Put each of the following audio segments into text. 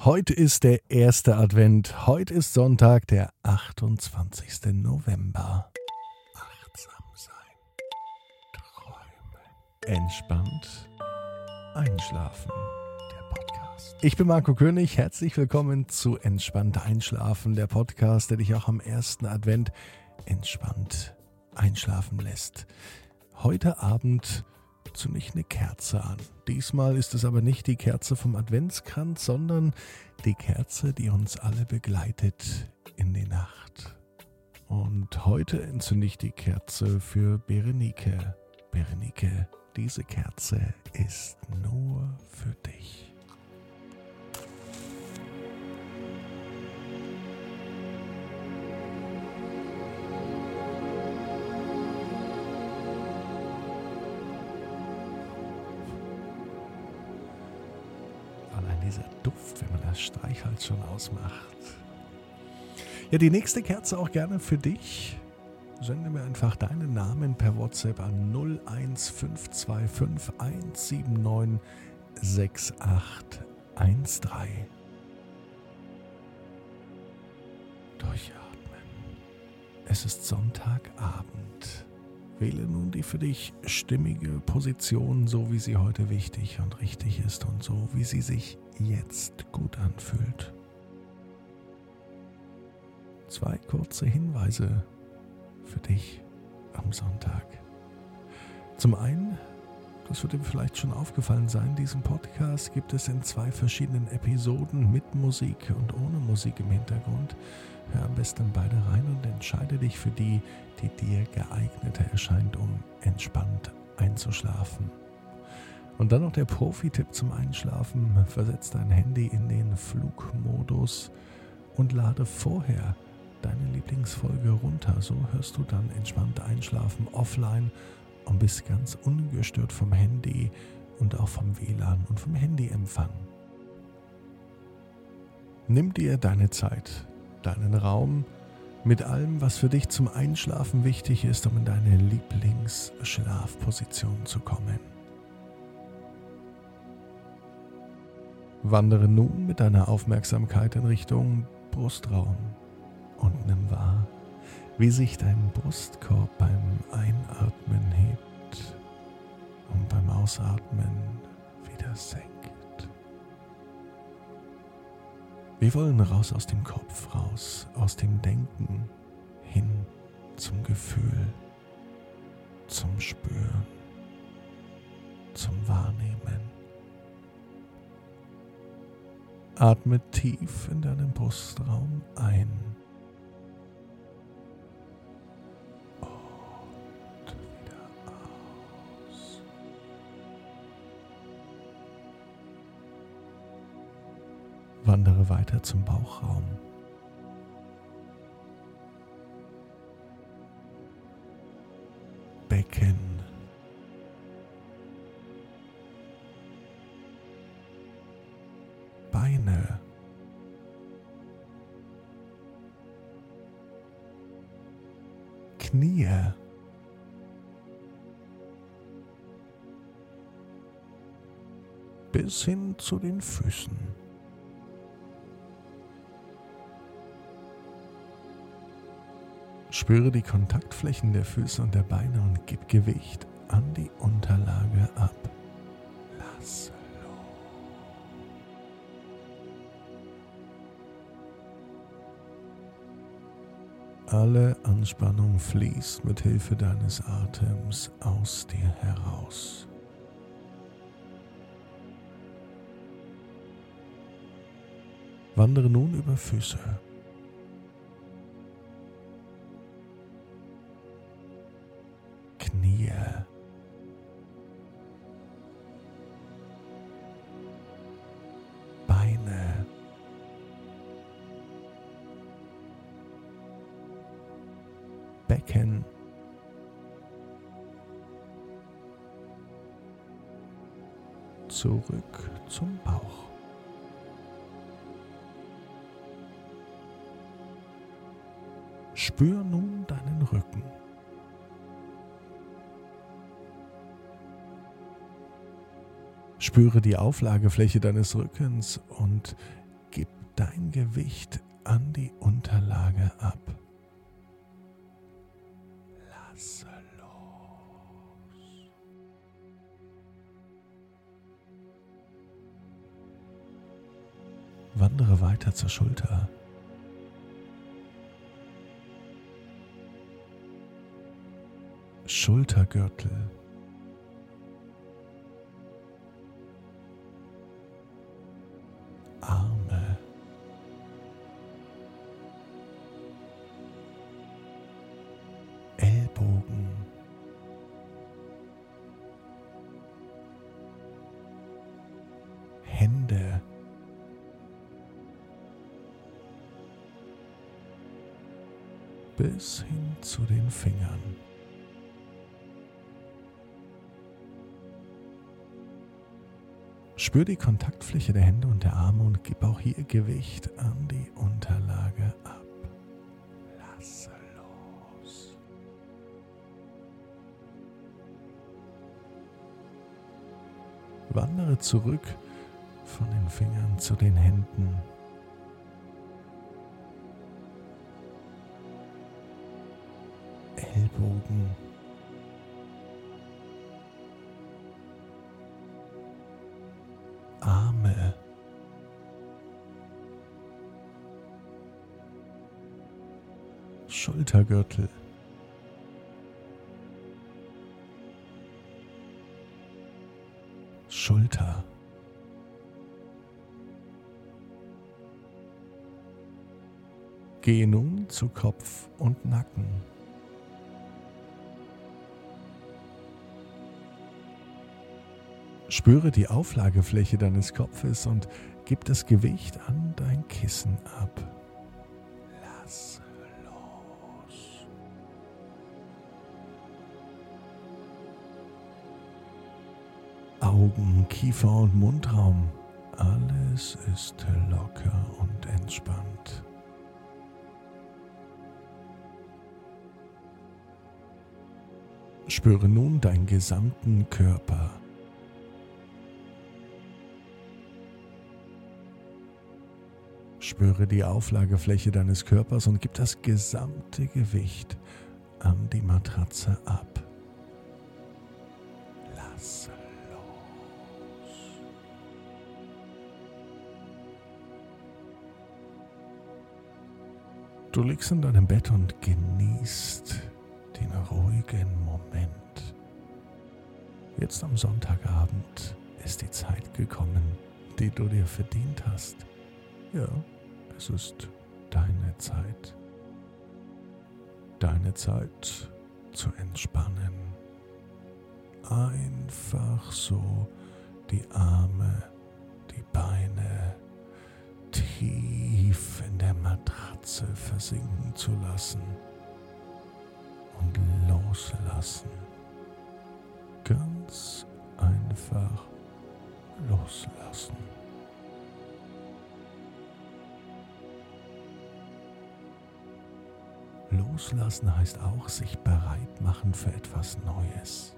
Heute ist der erste Advent. Heute ist Sonntag, der 28. November. Achtsam sein, träumen, entspannt einschlafen. Der Podcast. Ich bin Marco König. Herzlich willkommen zu Entspannt Einschlafen, der Podcast, der dich auch am ersten Advent entspannt einschlafen lässt. Heute Abend zünde ich eine Kerze an. Diesmal ist es aber nicht die Kerze vom Adventskranz, sondern die Kerze, die uns alle begleitet in die Nacht. Und heute entzünde ich die Kerze für Berenike. Berenike, diese Kerze ist nur für dich. Dieser Duft, wenn man das Streichholz schon ausmacht. Ja, die nächste Kerze auch gerne für dich. Sende mir einfach deinen Namen per WhatsApp an 01525 179 6813. Durchatmen. Es ist Sonntagabend. Wähle nun die für dich stimmige Position, so wie sie heute wichtig und richtig ist und so wie sie sich jetzt gut anfühlt. 2 kurze Hinweise für dich am Sonntag. Zum einen, das wird dir vielleicht schon aufgefallen sein, diesen Podcast gibt es in 2 verschiedenen Episoden mit Musik und ohne Musik im Hintergrund. Hör am besten beide rein und entscheide dich für die dir geeigneter erscheint, um entspannt einzuschlafen. Und dann noch der Profi-Tipp zum Einschlafen. Versetz dein Handy in den Flugmodus und lade vorher deine Lieblingsfolge runter. So hörst du dann entspannt einschlafen offline und bist ganz ungestört vom Handy und auch vom WLAN und vom Handyempfang. Nimm dir deine Zeit, deinen Raum mit allem, was für dich zum Einschlafen wichtig ist, um in deine Lieblingsschlafposition zu kommen. Wandere nun mit deiner Aufmerksamkeit in Richtung Brustraum und nimm wahr, wie sich dein Brustkorb beim Einatmen hebt und beim Ausatmen wieder senkt. Wir wollen raus aus dem Kopf, raus aus dem Denken, hin zum Gefühl, zum Spüren, zum Wahrnehmen. Atme tief in deinen Brustraum ein und wieder aus. Wandere weiter zum Bauchraum. Becken. Beine. Knie. Bis hin zu den Füßen. Spüre die Kontaktflächen der Füße und der Beine und gib Gewicht an die Unterlage ab. Lass los. Alle Anspannung fließt mit Hilfe deines Atems aus dir heraus. Wandere nun über Füße. Knie. Beine. Becken. Zurück zum Bauch. Spür nun deinen Rücken. Spüre die Auflagefläche deines Rückens und dein Gewicht an die Unterlage ab. Lasse los. Wandere weiter zur Schulter. Schultergürtel. Arme. Ellbogen. Hände. Bis hin zu den Fingern. Spür die Kontaktfläche der Hände und der Arme und gib auch hier Gewicht an die Unterlage ab. Lasse los. Wandere zurück von den Fingern zu den Händen. Ellbogen. Arme. Schultergürtel. Schulter. Gehe nun zu Kopf und Nacken. Spüre die Auflagefläche deines Kopfes und gib das Gewicht an dein Kissen ab. Lass los. Augen, Kiefer und Mundraum, alles ist locker und entspannt. Spüre nun deinen gesamten Körper. Spüre die Auflagefläche deines Körpers und gib das gesamte Gewicht an die Matratze ab. Lass los. Du liegst in deinem Bett und genießt den ruhigen Moment. Jetzt am Sonntagabend ist die Zeit gekommen, die du dir verdient hast. Ja, es ist deine Zeit. Deine Zeit zu entspannen. Einfach so die Arme, die Beine tief in der Matratze versinken zu lassen und loslassen. Ganz einfach loslassen. Loslassen heißt auch, sich bereit machen für etwas Neues.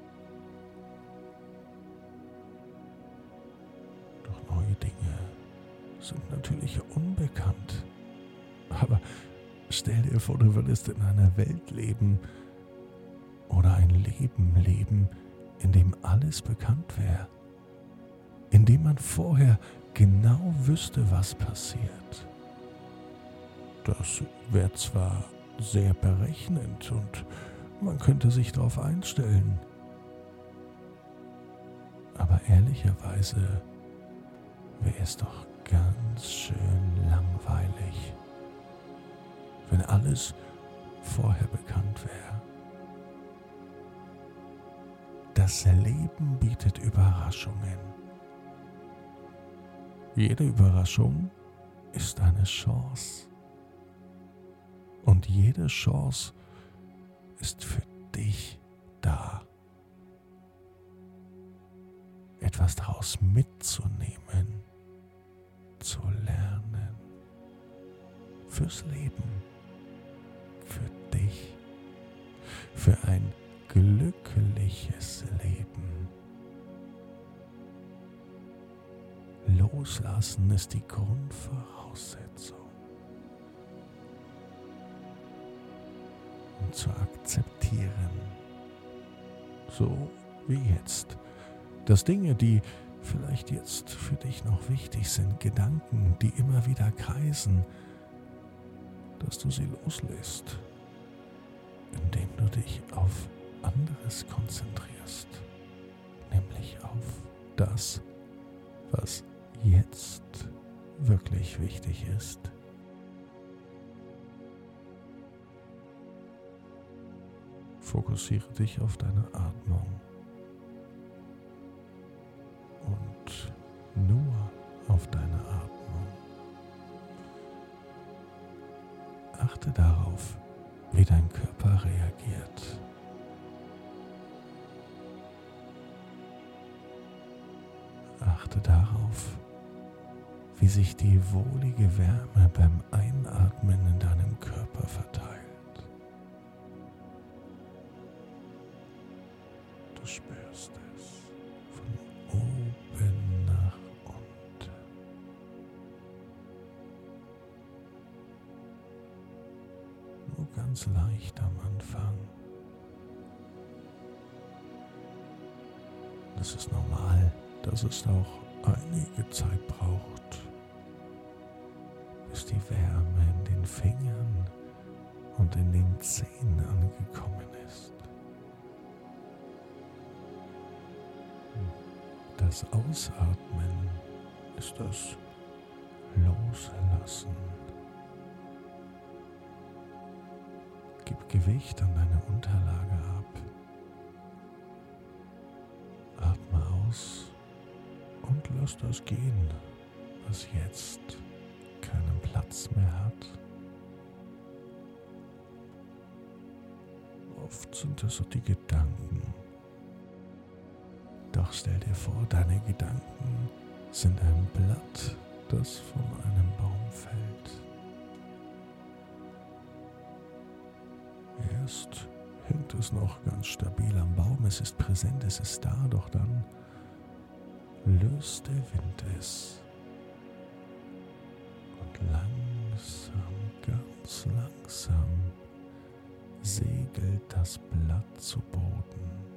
Doch neue Dinge sind natürlich unbekannt. Aber stell dir vor, du würdest in einer Welt leben oder ein Leben leben, in dem alles bekannt wäre. In dem man vorher genau wüsste, was passiert. Das wäre zwar sehr berechnend und man könnte sich darauf einstellen. Aber ehrlicherweise wäre es doch ganz schön langweilig, wenn alles vorher bekannt wäre. Das Leben bietet Überraschungen. Jede Überraschung ist eine Chance. Und jede Chance ist für dich da. Etwas daraus mitzunehmen, zu lernen. Fürs Leben, für dich, für ein glückliches Leben. Loslassen ist die Grundvoraussetzung. und zu akzeptieren. So wie jetzt. Dass Dinge, die vielleicht jetzt für dich noch wichtig sind, Gedanken, die immer wieder kreisen, dass du sie loslässt, indem du dich auf anderes konzentrierst, nämlich auf das, was jetzt wirklich wichtig ist. Fokussiere dich auf deine Atmung und nur auf deine Atmung. Achte darauf, wie dein Körper reagiert. Achte darauf, wie sich die wohlige Wärme beim Einatmen in deinem Körper verteilt. Du spürst es von oben nach unten. Nur ganz leicht am Anfang. Das ist normal, dass es auch einige Zeit braucht, bis die Wärme in den Fingern und in den Zehen angekommen ist. Das Ausatmen ist das Loslassen. Gib Gewicht an deine Unterlage ab. Atme aus und lass das gehen, was jetzt keinen Platz mehr hat. Oft sind es so die Gedanken. Doch stell dir vor, deine Gedanken sind ein Blatt, das von einem Baum fällt. Erst hängt es noch ganz stabil am Baum, es ist präsent, es ist da, doch dann löst der Wind es. Und langsam, ganz langsam segelt das Blatt zu Boden.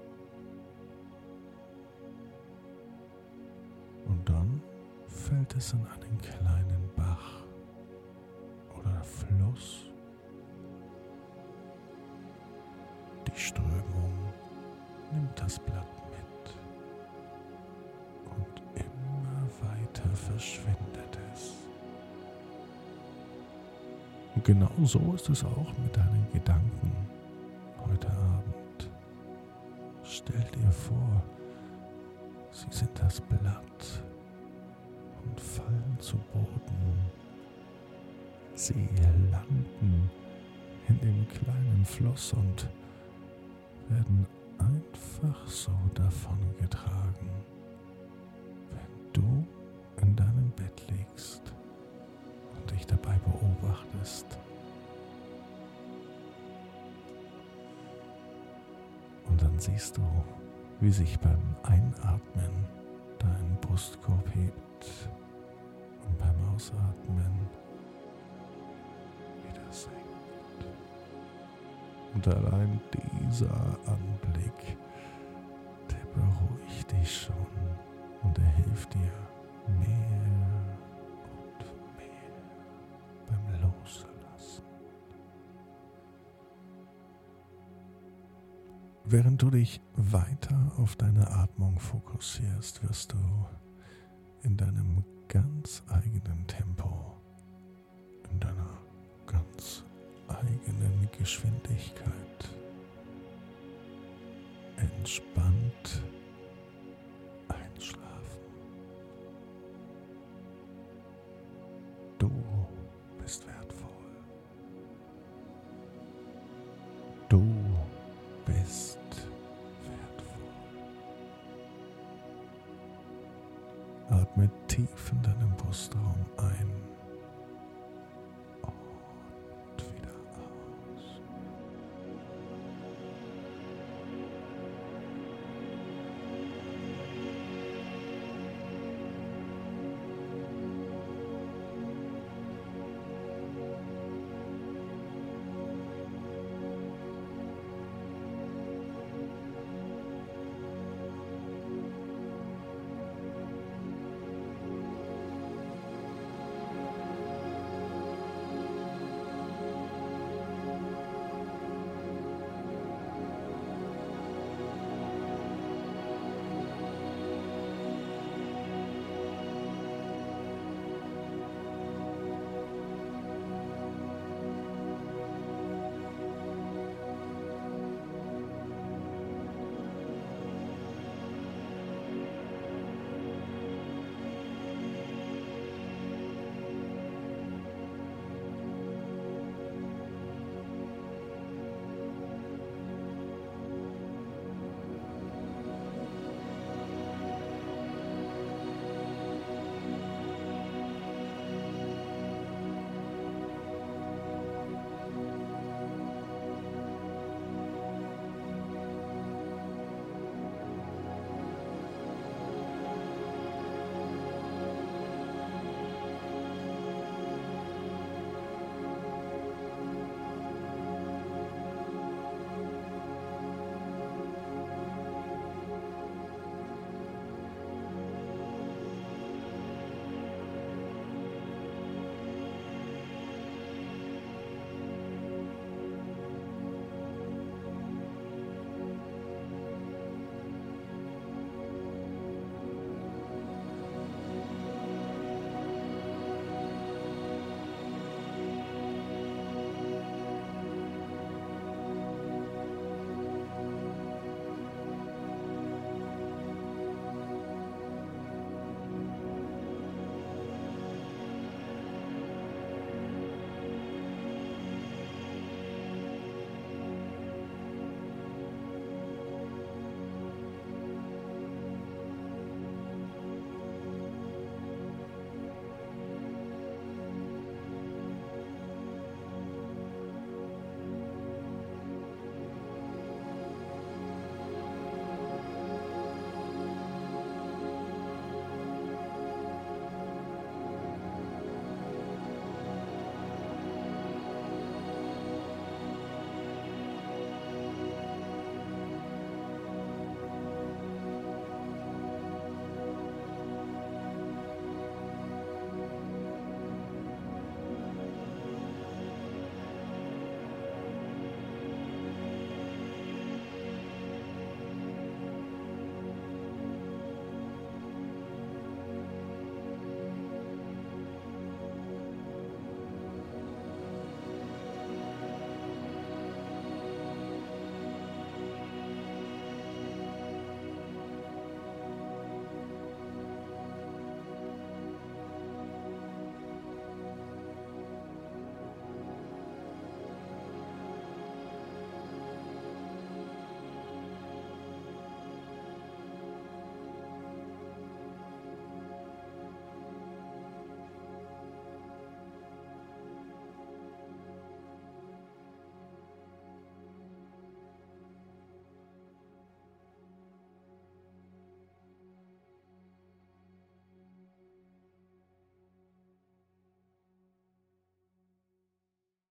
Und dann fällt es in einen kleinen Bach oder Fluss. Die Strömung nimmt das Blatt mit und immer weiter verschwindet es. Und genau so ist es auch mit deinen Gedanken heute Abend. Stell dir vor, sie sind das Blatt und fallen zu Boden. Sie landen in dem kleinen Fluss und werden einfach so davongetragen, wenn du in deinem Bett liegst und dich dabei beobachtest. Und dann siehst du, wie sich beim Einatmen dein Brustkorb hebt und beim Ausatmen wieder senkt. Und allein dieser Anblick, der beruhigt dich schon und er hilft dir mehr und mehr beim Loslassen. Während du dich weiter auf deine Atmung fokussierst, wirst du in deinem ganz eigenen Tempo, in deiner ganz eigenen Geschwindigkeit entspannt einschlafen. Du bist wertvoll. Du bist wertvoll. Atme tief in deinem Brustraum ein